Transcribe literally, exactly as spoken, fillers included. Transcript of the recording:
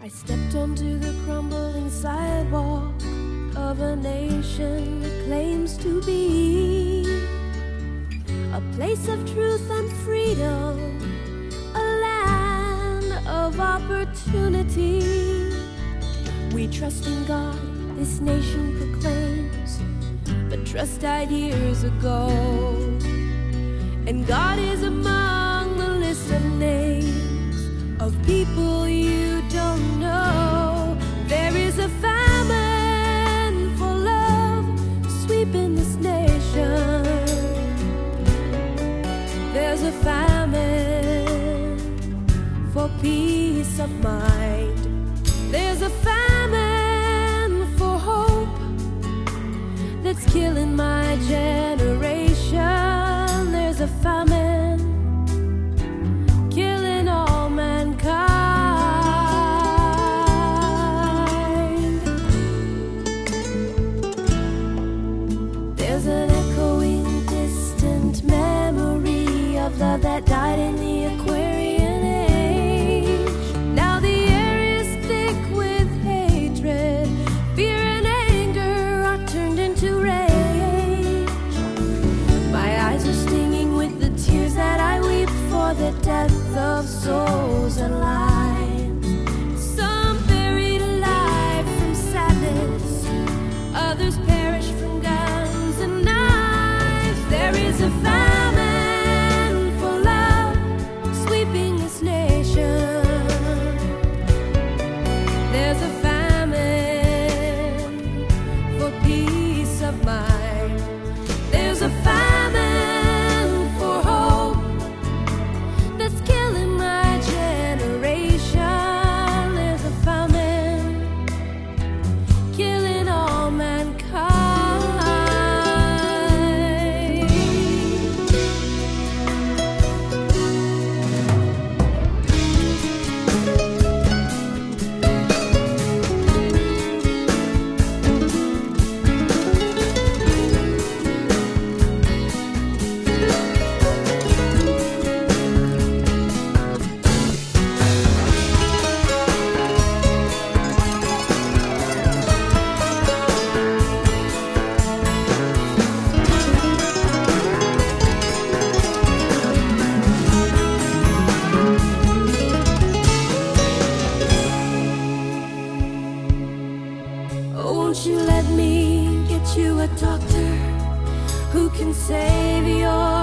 I stepped onto the crumbling sidewalk of a nation that claims to be a place of truth and freedom, a land of opportunity. We trust in God, this nation proclaims, but trust died years ago. And God is among the list of names of people you don't know. There is a famine for love sweeping this nation. There's a famine for peace of mind. There's a famine for hope that's killing my generation. There's a famine killing all mankind. There's an echoing distant memory of love that died in the Aquarian age. Now the air is thick with hatred, fear and anger are turned into rage. My eyes are stinging with the tears that I weep for the death of souls and lives. Some buried alive from sadness, others perish from guns and knives. There is a famine for love sweeping this nation. There's a famine for peace of mind. There's a famine for hope that's killing my generation. There's a famine killing all mankind. Oh, won't you let me get you a doctor who can save your